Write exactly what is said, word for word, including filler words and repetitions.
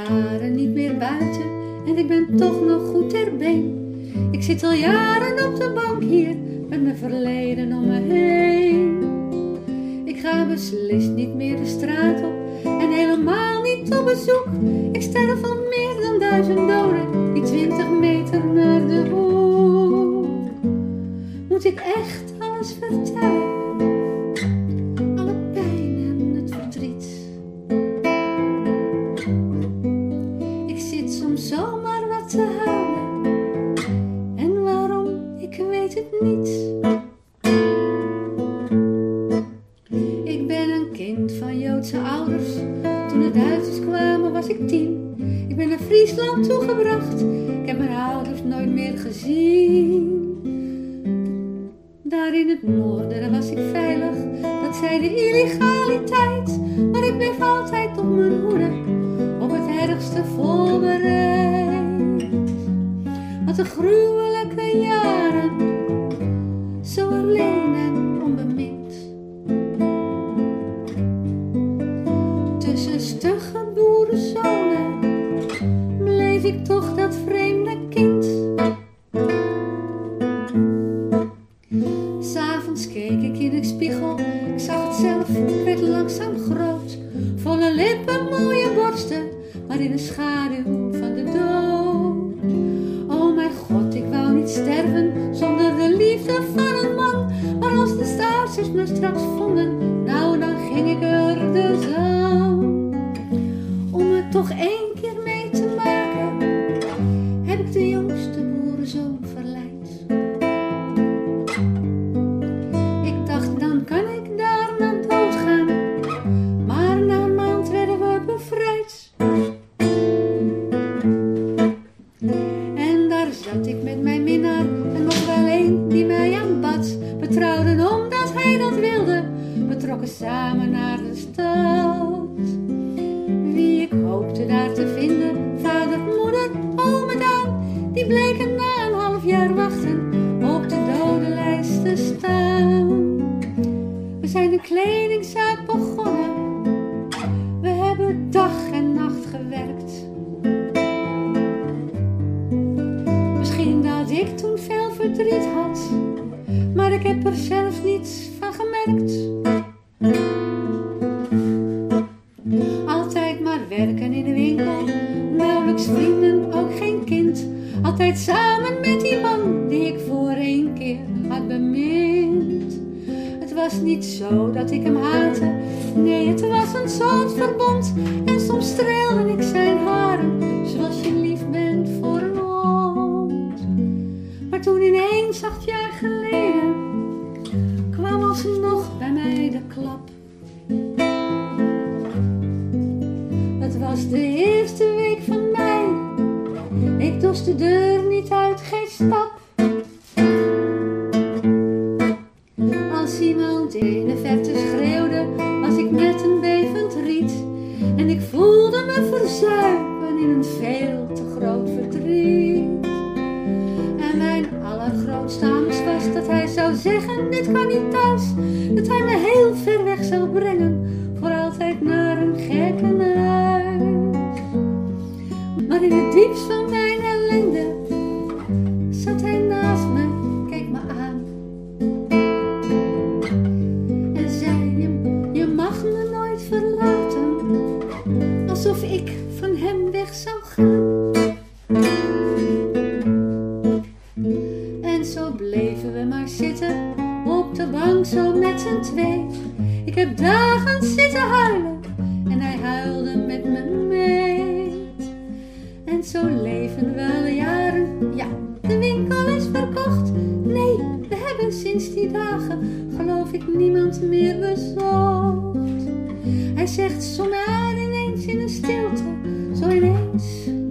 jaren niet meer buiten en ik ben toch nog goed ter been. Ik zit al jaren op de bank hier met mijn verleden om me heen. Ik ga beslist niet meer de straat op en helemaal niet op bezoek. Ik sterf al meer dan duizend doden, die twintig meter naar de hoek. Moet ik echt alles vertellen? Alle pijn en het verdriet. Ik zit soms zomaar wat te huilen. En waarom, ik weet het niet. Ik ben een kind van Joodse ouders. Toen de Duitsers kwamen was ik tien. Ik ben naar Friesland toegebracht. Ik heb mijn ouders nooit meer gezien. Daar in het noorden was ik veilig. Dat zei de illegaliteit. Maar ik bleef altijd op mijn hoede. Op het ergste voorbereid. Wat een gruwelijke jaren. Zo alleen en onbemind. Tussen stugge boerenzonen bleef ik toch dat vreemde kind. S'avonds keek ik in de spiegel, ik zag het zelf, ik werd langzaam groot. Volle lippen, mooie borsten, maar in de schaduw van de dood. Oh mijn God, ik wou niet sterven zonder de liefde van een man. Maar als de Duitsers me straks vonden, nou dan ging ik er dus aan. Om het toch één keer mee te maken, heb ik de jongste boerenzoon verleid. Ik dacht, dan kan ik daar naar dood gaan, maar na een maand werden we bevrijd. En daar zat ik met mijn minnaar en nog wel een die mij aanbad. We trouwden omdat hij dat wilde, we trokken samen naar de stad. Wie ik hoopte daar te vinden, vader, moeder, oom en Daan, die bleken na een half jaar wachten op de dodenlijst te staan. We zijn een kledingzaak begonnen, we hebben dag en nacht gewerkt. Misschien dat ik toen veel verdriet had, maar ik heb er zelf niets van gemerkt. Altijd maar werken in de winkel, nauwelijks vrienden, ook geen kind. Altijd samen met die man die ik voor één keer had bemind. Het was niet zo dat ik hem haatte, nee, het was een soort verbond. En soms streelde ik zijn haren, zoals je lief bent voor een hond. Maar toen ineens, acht jaar geleden, kwam alsnog bij mij de klap. Het was de eerste week van mei, ik dorst de deur niet uit, geen stap. Als iemand in de verte schreeuwde, was ik met een bevend riet. En ik voelde me verzuipen in een veel te groot verdriet. En mijn allergrootste angst was dat hij zou zeggen, dit kan niet thuis. Dat hij me heel ver weg zou brengen, voor altijd naar een gekkenhuis. Maar in het diepst van mijn ellende zat hij naast me, keek me aan. En zei hem, je mag me nooit verlaten, alsof ik van hem weg zou gaan. En zo bleven we maar zitten, op de bank zo met z'n twee. Ik heb dagen zitten huilen en hij huilde met me mee. En zo leven we al jaren, ja, de winkel is verkocht. Nee, we hebben sinds die dagen, geloof ik, niemand meer bezocht. Hij zegt zomaar ineens in een stilte, zo ineens,